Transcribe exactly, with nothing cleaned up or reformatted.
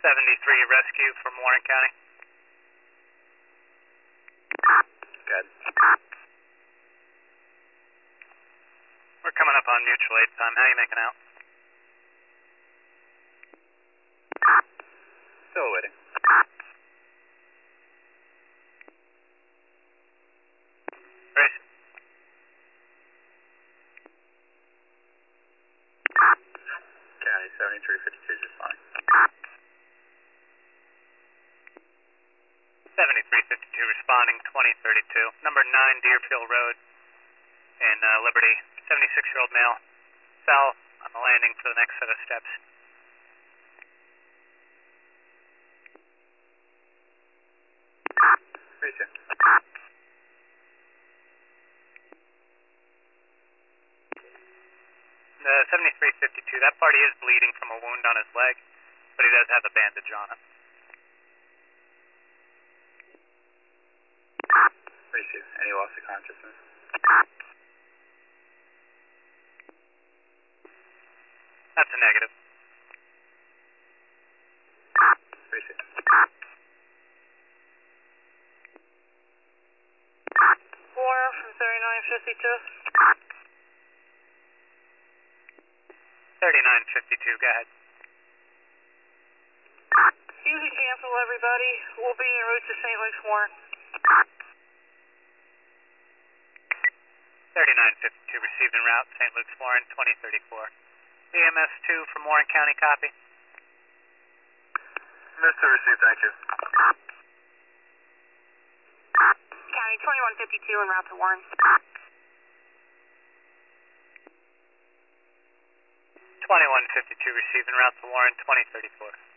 seventy-three rescue from Warren County. Good. We're coming up on mutual aid time. How are you making out? Still waiting. Grace? County seventy-three fifty-two, just fine. seventy-three fifty-two responding, twenty thirty-two. Number nine Deerfield Road in uh, Liberty. seventy-six-year-old male. Fell on the landing for the next set of steps. Appreciate it. The seventy-three fifty-two, that party is bleeding from a wound on his leg, but he does have a bandage on him. Appreciate it. Any loss of consciousness? That's a negative. Appreciate it. Warner from thirty-nine fifty-two. thirty-nine fifty-two, go ahead. You can cancel, everybody. We'll be en route to Saint Luke's Warren. thirty-nine fifty-two received en route, Saint Luke's Warren, twenty thirty-four. E M S two from Warren County, copy. Mister Received, thank you. County twenty-one fifty-two en route to Warren. twenty-one fifty-two received en route to Warren, twenty thirty-four.